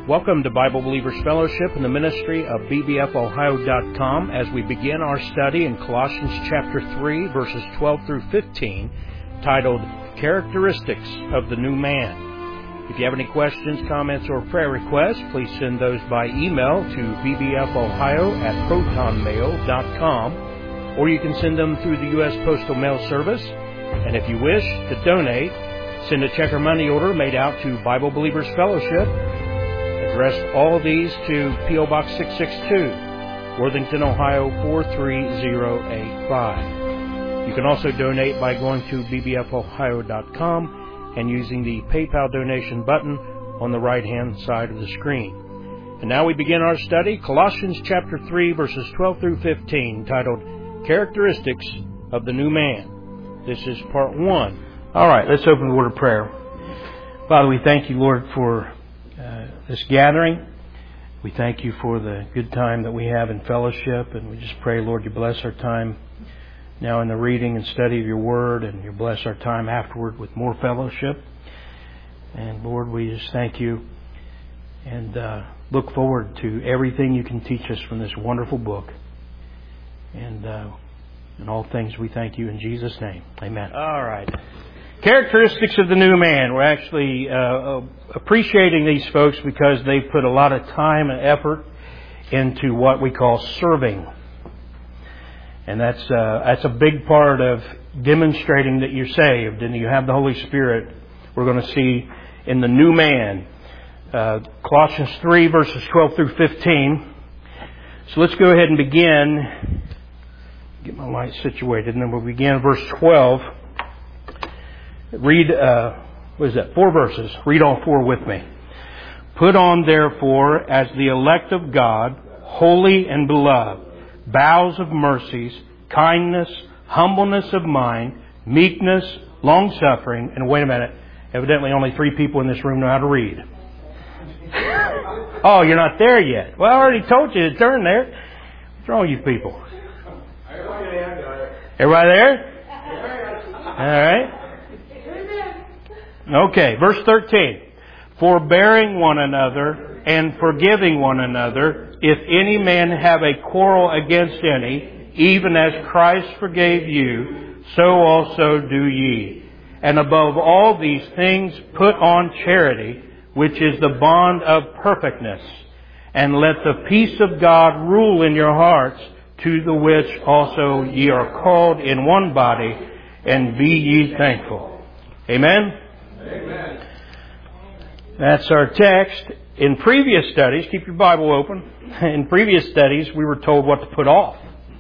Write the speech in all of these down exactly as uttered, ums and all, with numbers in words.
Welcome to Bible Believers Fellowship and the ministry of B B F Ohio dot com as we begin our study in Colossians chapter three, verses twelve through fifteen, titled Characteristics of the New Man. If you have any questions, comments, or prayer requests, please send those by email to b b f ohio at proton mail dot com, or you can send them through the U S Postal Mail Service. And if you wish to donate, send a check or money order made out to Bible Believers Fellowship. Address all these to P O Box six six two, Worthington, Ohio four three zero eight five. You can also donate by going to b b f ohio dot com and using the PayPal donation button on the right-hand side of the screen. And now we begin our study, Colossians chapter three, verses twelve through fifteen, titled Characteristics of the New Man. This is part one. All right, let's open the word of prayer. Father, we thank you, Lord, for uh, this gathering. We thank you for the good time that we have in fellowship, and we just pray, Lord, you bless our time now in the reading and study of your word, and you bless our time afterward with more fellowship. And Lord, we just thank you and uh, look forward to everything you can teach us from this wonderful book. And uh, in all things we thank you in Jesus' name. Amen. All right. Characteristics of the new man. We're actually uh, appreciating these folks because they've put a lot of time and effort into what we call serving. And that's uh, that's a big part of demonstrating that you're saved and you have the Holy Spirit. We're going to see in the new man. Uh, Colossians three, verses twelve through fifteen. So let's go ahead and begin. Get my light situated, and then we'll begin verse twelve. Read, uh, what is that, four verses. Read all four with me. Put on, therefore, as the elect of God, holy and beloved, bowels of mercies, kindness, humbleness of mind, meekness, long-suffering, and wait a minute, evidently only three people in this room know how to read. Oh, you're not there yet. Well, I already told you to turn there. What's wrong with you people? Everybody there? All right. Okay, verse thirteen. Forbearing one another and forgiving one another, if any man have a quarrel against any, even as Christ forgave you, so also do ye. And above all these things put on charity, which is the bond of perfectness. And let the peace of God rule in your hearts, to the which also ye are called in one body, and be ye thankful. Amen? Amen. That's our text. In previous studies, keep your Bible open. In previous studies, we were told what to put off.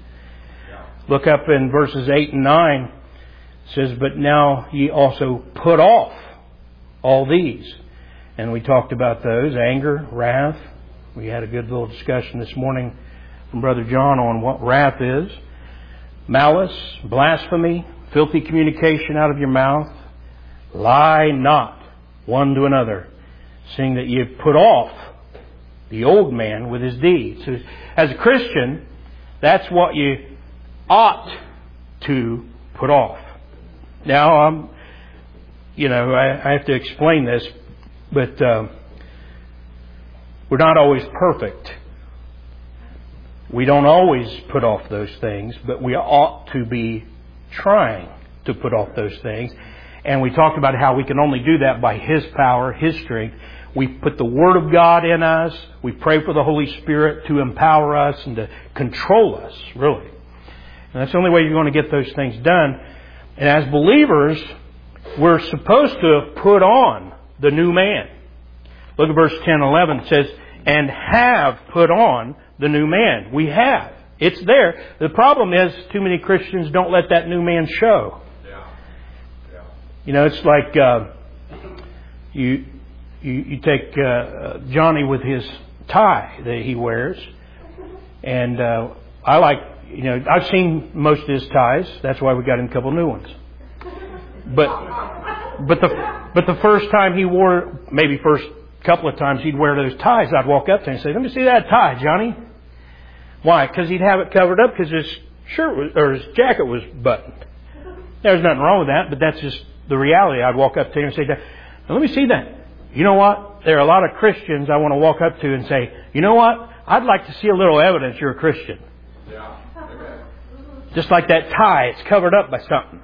Look up in verses eight and nine. It says, but now ye also put off all these. And we talked about those. Anger, wrath. We had a good little discussion this morning from Brother John on what wrath is. Malice, blasphemy, filthy communication out of your mouth. Lie not one to another, seeing that ye have put off the old man with his deeds. So as a Christian, that's what you ought to put off. Now, I'm, you know, I, I have to explain this, but uh, we're not always perfect. We don't always put off those things, but we ought to be trying to put off those things. And we talked about how we can only do that by His power, His strength. We put the Word of God in us. We pray for the Holy Spirit to empower us and to control us, really. And that's the only way you're going to get those things done. And as believers, we're supposed to have put on the new man. Look at verse ten and eleven. It says, and have put on the new man. We have. It's there. The problem is too many Christians don't let that new man show. You know, it's like uh, you, you you take uh, Johnny with his tie that he wears, and uh, I like, you know, I've seen most of his ties. That's why we got him a couple new ones. But but the but the first time he wore, maybe first couple of times he'd wear those ties, I'd walk up to him and say, "Let me see that tie, Johnny." Why? Because he'd have it covered up because his shirt was, or his jacket was buttoned. There's nothing wrong with that, but that's just the reality. I'd walk up to him and say, now, let me see that. You know what? there are a lot of Christians I want to walk up to and say, you know what? I'd like to see a little evidence you're a Christian. Yeah. Just like that tie, it's covered up by something.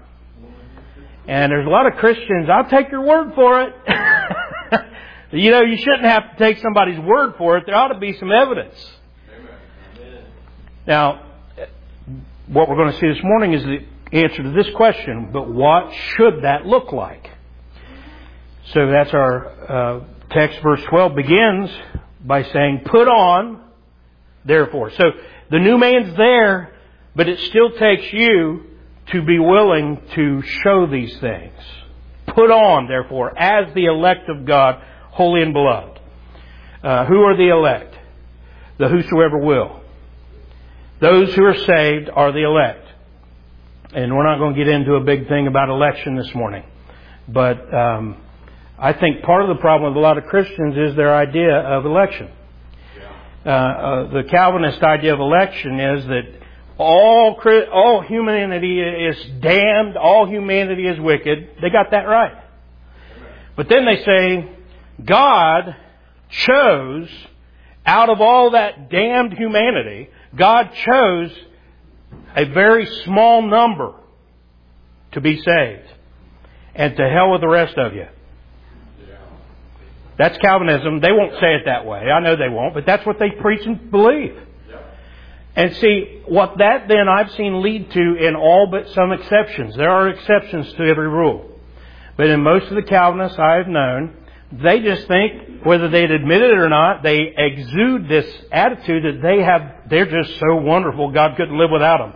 And there's a lot of Christians, I'll take your word for it. You know, you shouldn't have to take somebody's word for it. There ought to be some evidence. Amen. Now, what we're going to see this morning is the answer to this question, but what should that look like? So that's our uh, text. Verse twelve begins by saying, put on, therefore. So the new man's there, but it still takes you to be willing to show these things. Put on, therefore, as the elect of God, holy and beloved. Uh, who are the elect? The whosoever will. Those who are saved are the elect. And we're not going to get into a big thing about election this morning. But um, I think part of the problem with a lot of Christians is their idea of election. Uh, uh, the Calvinist idea of election is that all all humanity is damned, all humanity is wicked. They got that right. But then they say, God chose, out of all that damned humanity, God chose a very small number to be saved. And to hell with the rest of you. That's Calvinism. They won't say it that way. I know they won't, but that's what they preach and believe. And see, what that then I've seen lead to in all but some exceptions. There are exceptions to every rule. But in most of the Calvinists I have known, they just think, whether they'd admit it or not, they exude this attitude that they have, they're just so wonderful, God couldn't live without them.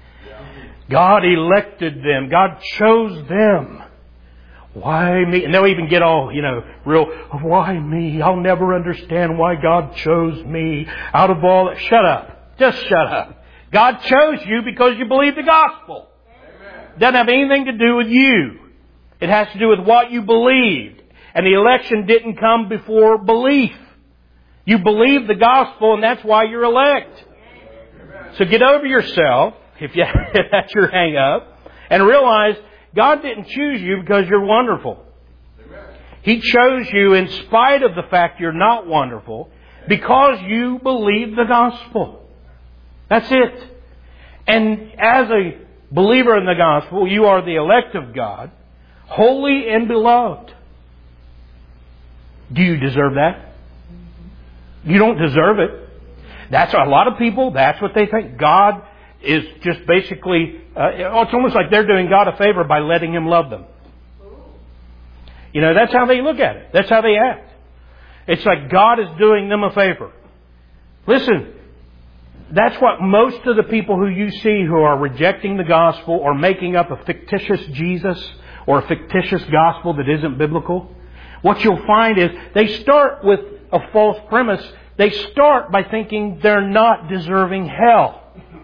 God elected them. God chose them. Why me? And they'll even get all, you know, real, why me? I'll never understand why God chose me out of all that. Shut up. Just shut up. God chose you because you believe the gospel. It doesn't have anything to do with you. It has to do with what you believed. And the election didn't come before belief. You believe the gospel, and that's why you're elect. So get over yourself, if, you, if that's your hang up, and realize God didn't choose you because you're wonderful. He chose you in spite of the fact you're not wonderful, because you believe the gospel. That's it. And as a believer in the gospel, you are the elect of God, holy and beloved. Do you deserve that? You don't deserve it. That's a lot of people, that's what they think. God is just basically, uh, it's almost like they're doing God a favor by letting Him love them. You know, that's how they look at it. That's how they act. It's like God is doing them a favor. Listen, that's what most of the people who you see who are rejecting the gospel or making up a fictitious Jesus or a fictitious gospel that isn't biblical, what you'll find is they start with a false premise. They start by thinking they're not deserving hell.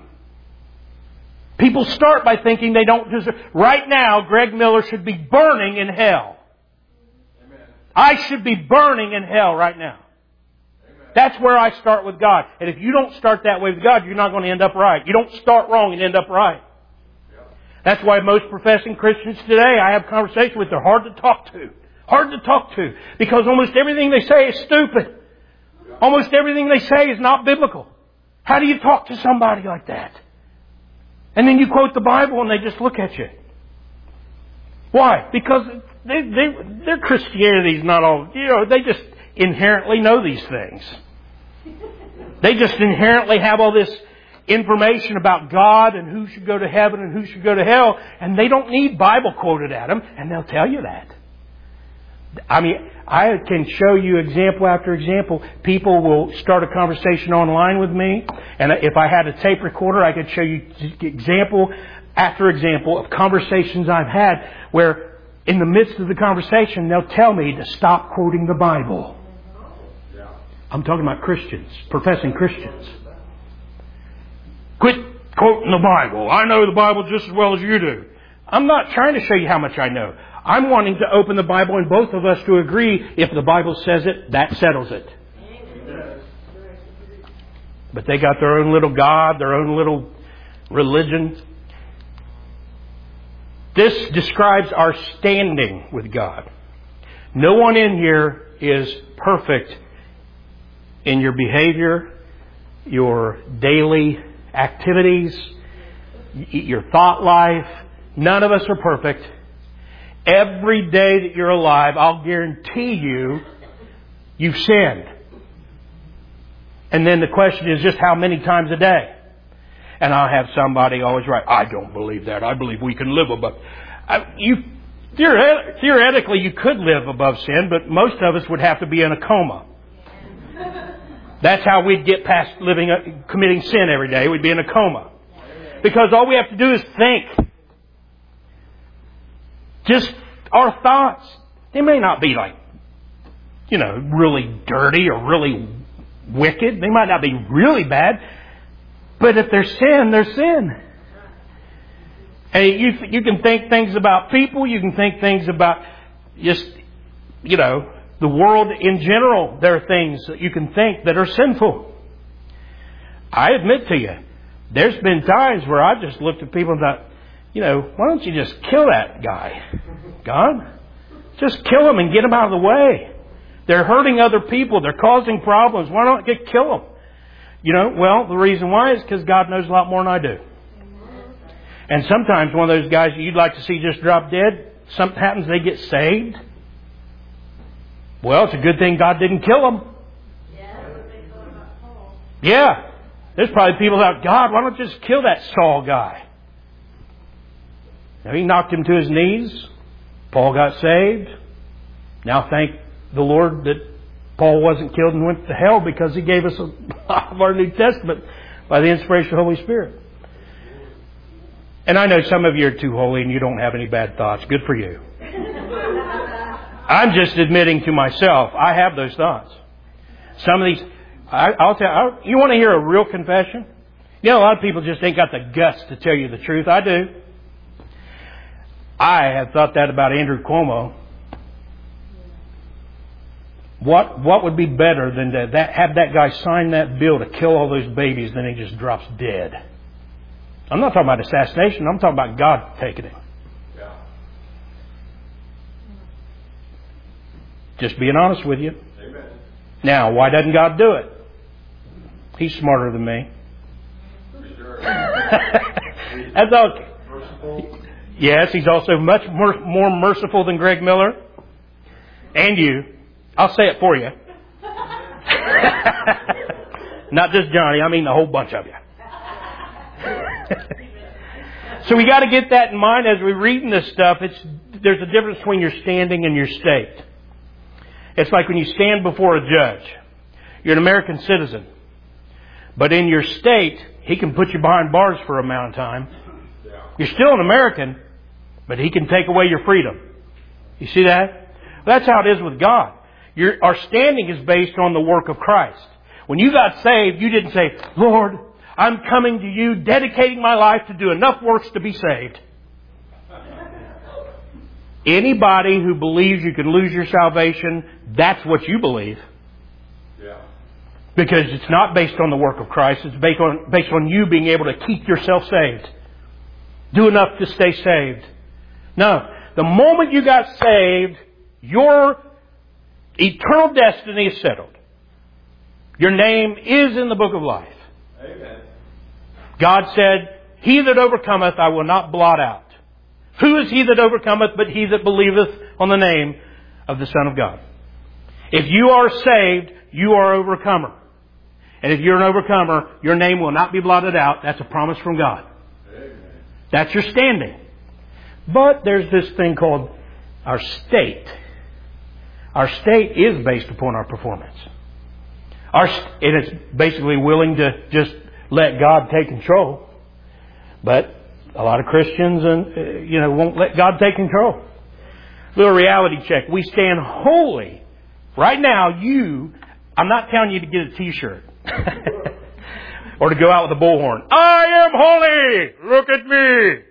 People start by thinking they don't deserve. Right now, Greg Miller should be burning in hell. Amen. I should be burning in hell right now. Amen. That's where I start with God. And if you don't start that way with God, you're not going to end up right. You don't start wrong and end up right. Yep. That's why most professing Christians today, I have conversation with, they're hard to talk to. Hard to talk to. Because almost everything they say is stupid. Yep. Almost everything they say is not biblical. How do you talk to somebody like that? And then you quote the Bible and they just look at you. Why? Because they, they, their Christianity is not all, you know, they just inherently know these things. They just inherently have all this information about God and who should go to heaven and who should go to hell. And they don't need Bible quoted at them, and they'll tell you that. I mean, I can show you example after example. People will start a conversation online with me, and if I had a tape recorder, I could show you example after example of conversations I've had where in the midst of the conversation, they'll tell me to stop quoting the Bible. I'm talking about Christians, professing Christians. Quit quoting the Bible. I know the Bible just as well as you do. I'm not trying to show you how much I know. I'm wanting to open the Bible and both of us to agree, if the Bible says it, that settles it. But they got their own little God, their own little religion. This describes our standing with God. No one in here is perfect in your behavior, your daily activities, your thought life. None of us are perfect. Every day that you're alive, I'll guarantee you, you've sinned. And then the question is just how many times a day? And I'll have somebody always write, I don't believe that. I believe we can live above. I, you, theoretically, you could live above sin, but most of us would have to be in a coma. That's how we'd get past living, committing sin every day. We'd be in a coma. Because all we have to do is think. Just our thoughts. They may not be like, you know, really dirty or really wicked. They might not be really bad. But if they're sin, they're sin. And you, you can think things about people. You can think things about just, you know, the world in general. There are things that you can think that are sinful. I admit to you, there's been times where I've just looked at people and thought, you know, why don't you just kill that guy? God, just kill him and get him out of the way. They're hurting other people. They're causing problems. Why don't you kill them? You know, well, the reason why is because God knows a lot more than I do. And sometimes one of those guys you'd like to see just drop dead, something happens, they get saved. Well, it's a good thing God didn't kill them. Yeah. There's probably people that, God, why don't you just kill that Saul guy? Now, he knocked him to his knees. Paul got saved. Now, thank the Lord that Paul wasn't killed and went to hell because he gave us a lot of our New Testament by the inspiration of the Holy Spirit. And I know some of you are too holy and you don't have any bad thoughts. Good for you. I'm just admitting to myself, I have those thoughts. Some of these, I, I'll tell I'll, you want to hear a real confession? You know, a lot of people just ain't got the guts to tell you the truth. I do. I have thought that about Andrew Cuomo. What what would be better than to that, have that guy sign that bill to kill all those babies, then he just drops dead? I'm not talking about assassination. I'm talking about God taking him. Yeah. Just being honest with you. Amen. Now, why doesn't God do it? He's smarter than me. Sure. That's okay. Merciful. Yes, He's also much more, more merciful than Greg Miller. And you. I'll say it for you. Not just Johnny, I mean the whole bunch of you. So we got to get that in mind as we're reading this stuff. It's there's a difference between your standing and your state. It's like when you stand before a judge. You're an American citizen. But in your state, he can put you behind bars for a amount of time. You're still an American, but he can take away your freedom. You see that? That's how it is with God. Your, our standing is based on the work of Christ. When you got saved, you didn't say, Lord, I'm coming to you, dedicating my life to do enough works to be saved. Anybody who believes you can lose your salvation, that's what you believe. Yeah. Because it's not based on the work of Christ. It's based on, based on you being able to keep yourself saved. Do enough to stay saved. No. The moment you got saved, your eternal destiny is settled. Your name is in the book of life. Amen. God said, He that overcometh I will not blot out. Who is he that overcometh but he that believeth on the name of the Son of God? If you are saved, you are an overcomer. And if you're an overcomer, your name will not be blotted out. That's a promise from God. Amen. That's your standing. But there's this thing called our state. Our state is based upon our performance. Our, and it's basically willing to just let God take control. But a lot of Christians, and uh, you know, won't let God take control. Little reality check. We stand holy. Right now, you, I'm not telling you to get a t-shirt. Or to go out with a bullhorn. I am holy! Look at me!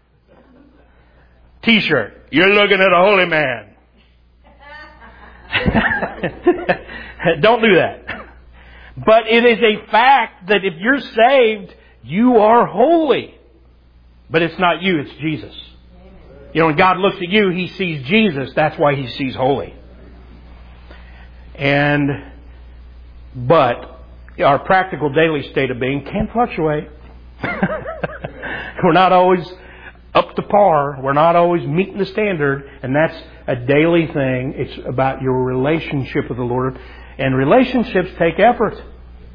T-shirt. You're looking at a holy man. Don't do that. But it is a fact that if you're saved, you are holy. But it's not you, it's Jesus. You know, when God looks at you, He sees Jesus. That's why He sees holy. And, but our practical daily state of being can fluctuate. We're not always up to par. We're not always meeting the standard. And that's a daily thing. It's about your relationship with the Lord. And relationships take effort.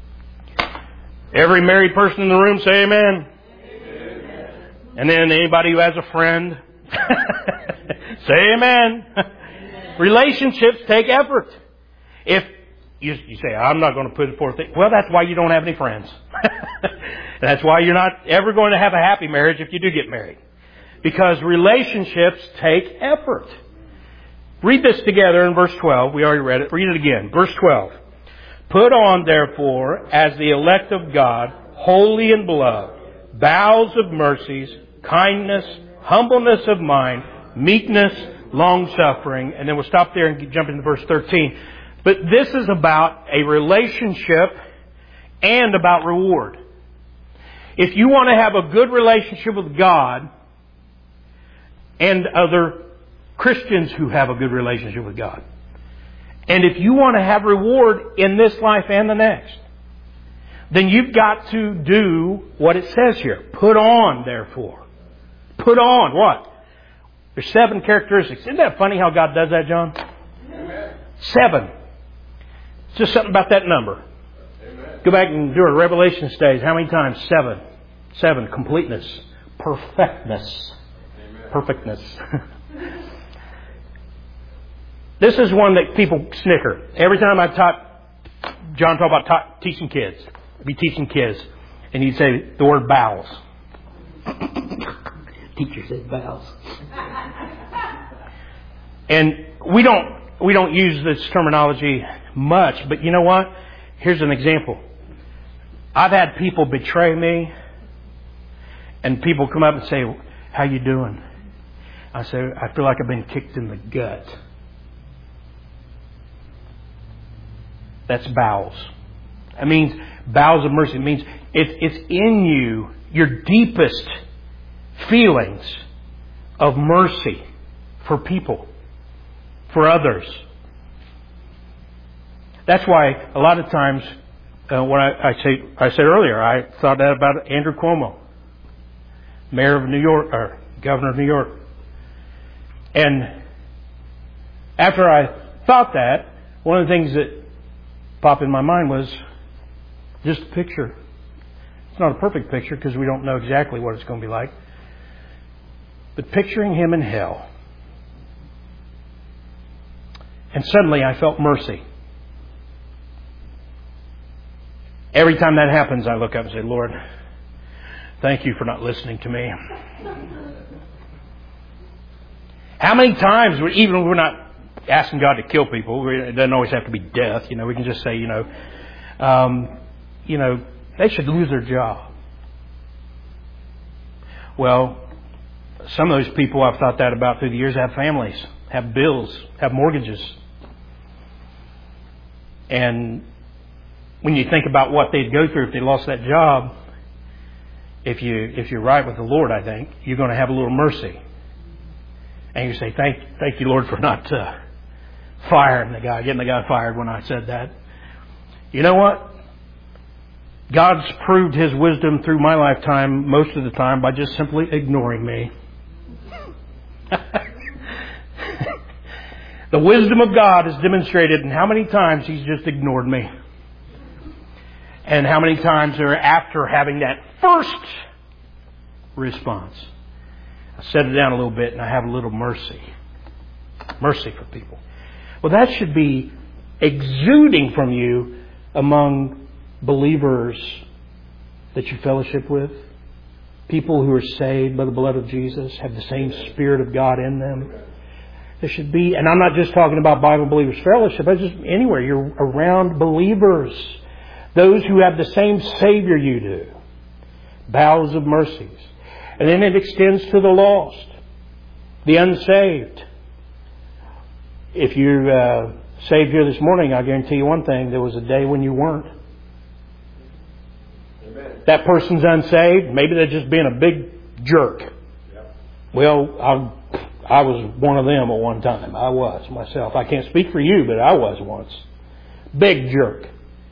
Every married person in the room say amen. Amen. And then anybody who has a friend, say amen. Amen. Relationships take effort. If you, you say, I'm not going to put it forth, well, that's why you don't have any friends. That's why you're not ever going to have a happy marriage if you do get married. Because relationships take effort. Read this together in verse twelve. We already read it. Read it again. Verse twelve. Put on, therefore, as the elect of God, holy and beloved, bowels of mercies, kindness, humbleness of mind, meekness, long-suffering. And then we'll stop there and jump into verse thirteen. But this is about a relationship and about reward. If you want to have a good relationship with God and other Christians who have a good relationship with God, and if you want to have reward in this life and the next, then you've got to do what it says here. Put on, therefore. Put on what? There's seven characteristics. Isn't that funny how God does that, John? Amen. Seven. It's just something about that number. Amen. Go back and do a Revelation stage. How many times? Seven. Seven. Completeness. Perfectness. Amen. Perfectness. This is one that people snicker. Every time I taught, John talked about taught, teaching kids. I'd be teaching kids. And he'd say the word bowels. Teacher said bowels. And we don't, we don't use this terminology much. But you know what? Here's an example. I've had people betray me. And people come up and say, how you doing? I say, I feel like I've been kicked in the gut. That's bowels. It means bowels of mercy. It means it's, it's in you, your deepest feelings of mercy for people, for others. That's why a lot of times, uh, when I, I say I said earlier, I thought that about Andrew Cuomo, mayor of New York, or governor of New York. And after I thought that, one of the things that popped in my mind was just a picture. It's not a perfect picture because we don't know exactly what it's going to be like. But picturing him in hell. And suddenly I felt mercy. Every time that happens, I look up and say, Lord, thank you for not listening to me. How many times, even when we're not asking God to kill people, it doesn't always have to be death. You know, we can just say, you know, um, you know, they should lose their job. Well, some of those people I've thought that about through the years have families, have bills, have mortgages. And when you think about what they'd go through if they lost that job, if you if you're right with the Lord, I think you're going to have a little mercy, and you say, "Thank, thank you, Lord, for not uh, firing the guy, getting the guy fired." When I said that, you know what? God's proved His wisdom through my lifetime most of the time by just simply ignoring me. The wisdom of God is demonstrated in how many times He's just ignored me. And how many times are after having that first response, I set it down a little bit and I have a little mercy. Mercy for people. Well, that should be exuding from you among believers that you fellowship with. People who are saved by the blood of Jesus, have the same Spirit of God in them. There should be, and I'm not just talking about Bible Believers Fellowship, but just anywhere. You're around believers. Those who have the same Savior you do. Bowels of mercies. And then it extends to the lost. The unsaved. If you're uh, saved here this morning, I guarantee you one thing. There was a day when you weren't. Amen. That person's unsaved. Maybe they're just being a big jerk. Yep. Well, I, I was one of them at one time. I was myself. I can't speak for you, but I was once. Big jerk.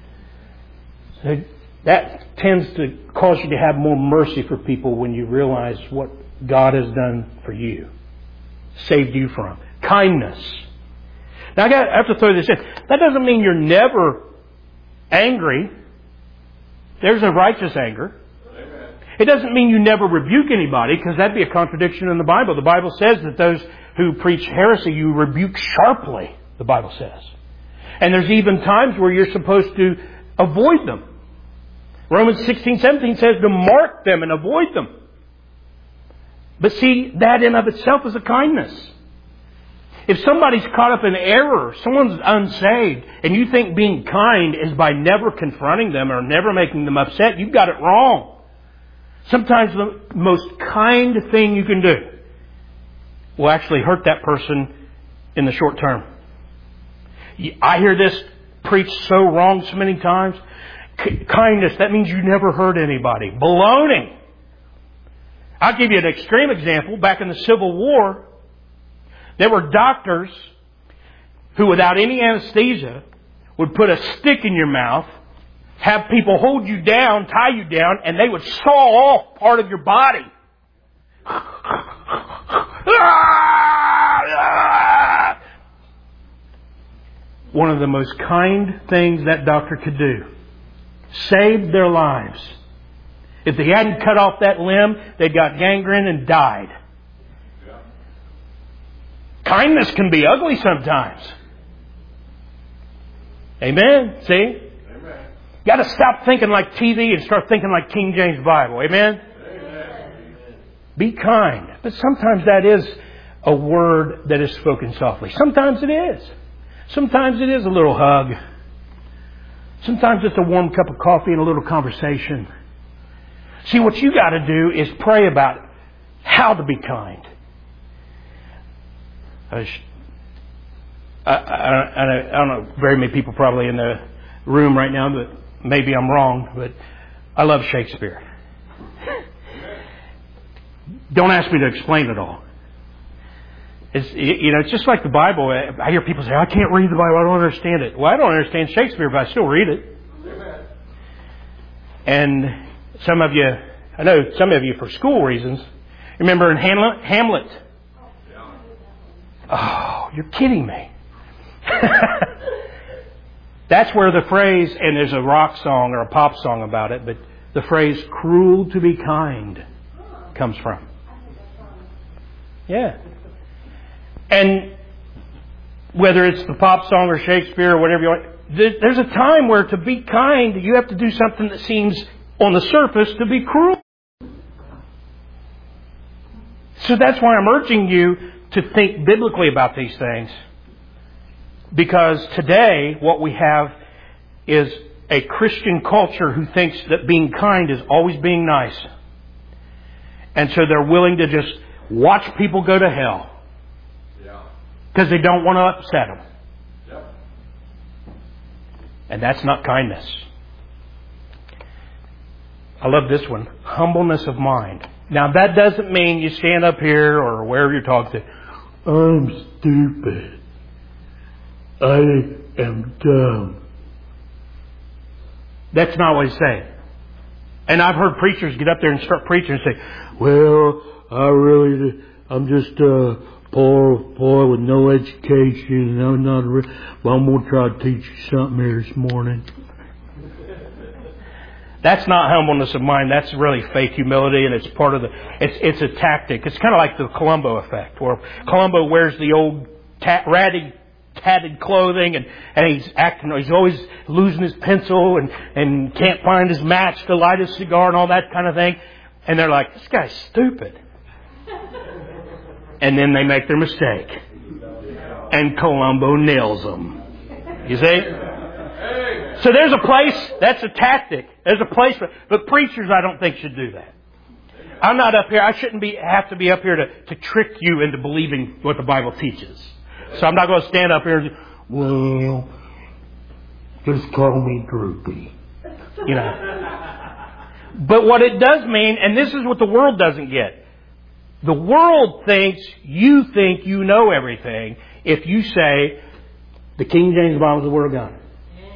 That tends to cause you to have more mercy for people when you realize what God has done for you. Saved you from. Kindness. Now I, got, I have to throw this in. That doesn't mean you're never angry. There's a righteous anger. Amen. It doesn't mean you never rebuke anybody, because that'd be a contradiction in the Bible. The Bible says that those who preach heresy, you rebuke sharply, the Bible says. And there's even times where you're supposed to avoid them. Romans sixteen, seventeen says to mark them and avoid them. But see, that in of itself is a kindness. If somebody's caught up in error, someone's unsaved, and you think being kind is by never confronting them or never making them upset, you've got it wrong. Sometimes the most kind thing you can do will actually hurt that person in the short term. I hear this preached so wrong so many times. K- kindness, that means you never hurt anybody. Baloney. I'll give you an extreme example. Back in the Civil War, there were doctors who, without any anesthesia, would put a stick in your mouth, have people hold you down, tie you down, and they would saw off part of your body. One of the most kind things that doctor could do. Saved their lives. If they hadn't cut off that limb, they got gangrene and died. Yeah. Kindness can be ugly sometimes. Amen? See? Amen. You got to stop thinking like T V and start thinking like King James Bible. Amen? Amen. Be kind. But sometimes that is a word that is spoken softly. Sometimes it is. Sometimes it is a little hug. Sometimes it's a warm cup of coffee and a little conversation. See, what you got to do is pray about how to be kind. I, was, I, I, I don't know, very many people probably in the room right now, but maybe I'm wrong, but I love Shakespeare. Don't ask me to explain it all. It's, you know, it's just like the Bible. I hear people say, I can't read the Bible, I don't understand it. Well, I don't understand Shakespeare, but I still read it. Amen. And some of you, I know some of you for school reasons, remember in Hamlet? Hamlet. Yeah. Oh, you're kidding me. That's where the phrase, and there's a rock song or a pop song about it, but the phrase cruel to be kind comes from. Yeah. And whether it's the pop song or Shakespeare or whatever you want, there's a time where to be kind, you have to do something that seems on the surface to be cruel. So that's why I'm urging you to think biblically about these things. Because today what we have is a Christian culture who thinks that being kind is always being nice. And so they're willing to just watch people go to hell. Because they don't want to upset them. Yep. And that's not kindness. I love this one. Humbleness of mind. Now that doesn't mean you stand up here or wherever you're talking to, I'm stupid. I am dumb. That's not what he's saying. And I've heard preachers get up there and start preaching and say, well, I really, I'm just a poor boy with no education, and I'm not, re- well, I'm going to try to teach you something here this morning. That's not humbleness of mind. That's really fake humility, and it's part of the, it's it's a tactic. It's kind of like the Columbo effect, where Columbo wears the old ta- ratty, tatted clothing, and, and he's acting, he's always losing his pencil, and, and can't find his match to light his cigar and all that kind of thing. And they're like, this guy's stupid. And then they make their mistake. And Columbo nails them. You see? So there's a place, that's a tactic. There's a place for, but preachers I don't think should do that. I'm not up here, I shouldn't be have to be up here to, to trick you into believing what the Bible teaches. So I'm not going to stand up here and say, well, just call me droopy. You know. But what it does mean, and this is what the world doesn't get. The world thinks you think you know everything if you say the King James Bible is the Word of God.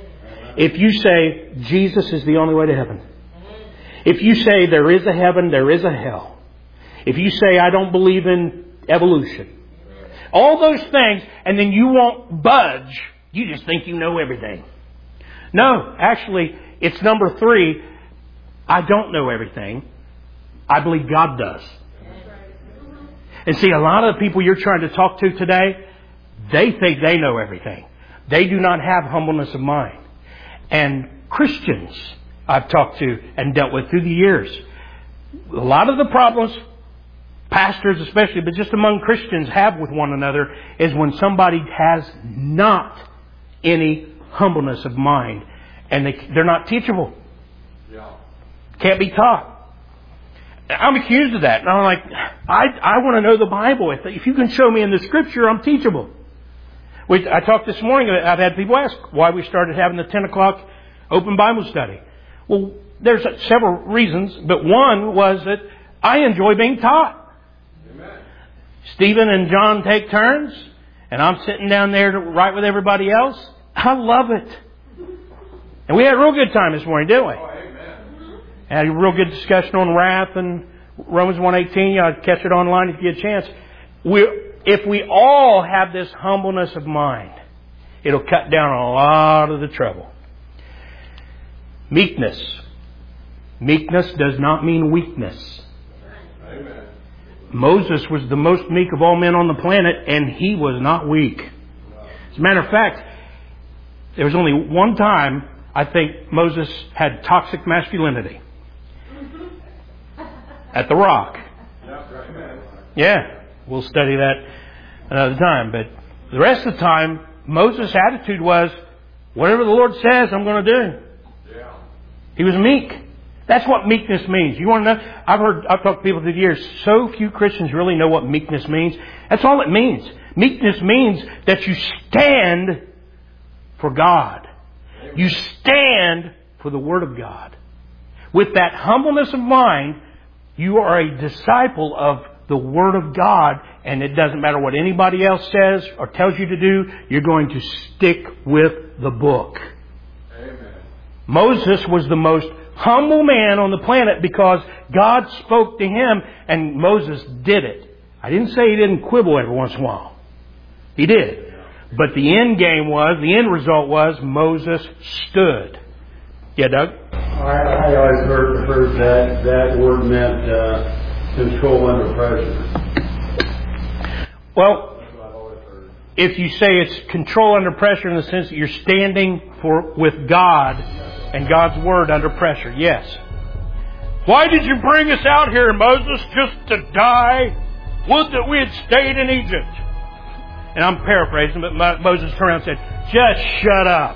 If you say Jesus is the only way to heaven, if you say there is a heaven, there is a hell, if you say I don't believe in evolution, all those things, and then you won't budge, you just think you know everything. No, actually, it's number three. I don't know everything. I believe God does. And see, a lot of the people you're trying to talk to today, they think they know everything. They do not have humbleness of mind. And Christians I've talked to and dealt with through the years, a lot of the problems, pastors especially, but just among Christians have with one another, is when somebody has not any humbleness of mind. And they, they're not teachable. Yeah. Can't be taught. I'm accused of that. And I'm like, I, I want to know the Bible. If, if you can show me in the Scripture, I'm teachable. We, I talked this morning, I've had people ask why we started having the ten o'clock open Bible study. Well, there's several reasons, but one was that I enjoy being taught. Amen. Stephen and John take turns, and I'm sitting down there to write with everybody else. I love it. And we had a real good time this morning, didn't we? Oh, amen. Had a real good discussion on wrath and Romans one eighteen. You ought to catch it online if you get a chance. We, if we all have this humbleness of mind, it'll cut down a lot of the trouble. Meekness. Meekness does not mean weakness. Amen. Moses was the most meek of all men on the planet, and he was not weak. As a matter of fact, there was only one time I think Moses had toxic masculinity. At the rock. Yeah, we'll study that another time. But the rest of the time, Moses' attitude was, whatever the Lord says, I'm going to do. Yeah. He was meek. That's what meekness means. You want to know? I've heard, I've talked to people through the years, so few Christians really know what meekness means. That's all it means. Meekness means that you stand for God. You stand for the Word of God. With that humbleness of mind, you are a disciple of the Word of God, and it doesn't matter what anybody else says or tells you to do, you're going to stick with the book. Amen. Moses was the most humble man on the planet because God spoke to him and Moses did it. I didn't say he didn't quibble every once in a while. He did. But the end game was, the end result was, Moses stood. Yeah, Doug? I, I always heard, heard that that word meant uh, control under pressure. Well, That's what I've always heard. if you say it's control under pressure in the sense that you're standing for with God and God's Word under pressure, yes. Why did you bring us out here, Moses, just to die? Would that we had stayed in Egypt. And I'm paraphrasing, but Moses turned around and said, just shut up.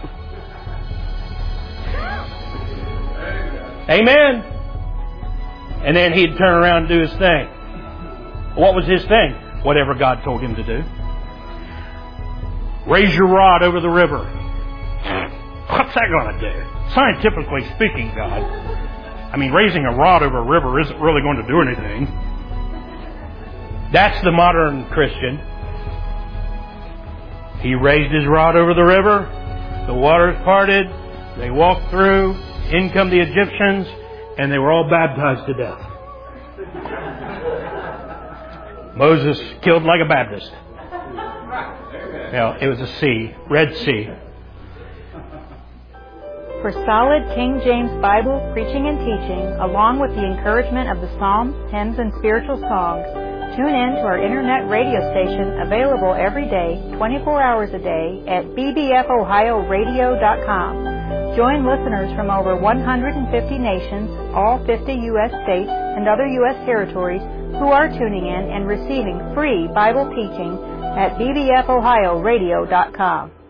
Amen. And then he'd turn around and do his thing. What was his thing? Whatever God told him to do. Raise your rod over the river. What's that going to do? Scientifically speaking, God. I mean, raising a rod over a river isn't really going to do anything. That's the modern Christian. He raised his rod over the river. The waters parted. They walked through. In come the Egyptians. And they were all baptized to death. Moses killed like a Baptist. Well, it was a sea. Red Sea. For solid King James Bible preaching and teaching, along with the encouragement of the Psalms, hymns, and spiritual songs, tune in to our internet radio station available every day, twenty-four hours a day at b b f ohio radio dot com. Join listeners from over one hundred fifty nations, all fifty U S states, and other U S territories who are tuning in and receiving free Bible teaching at b b f ohio radio dot com.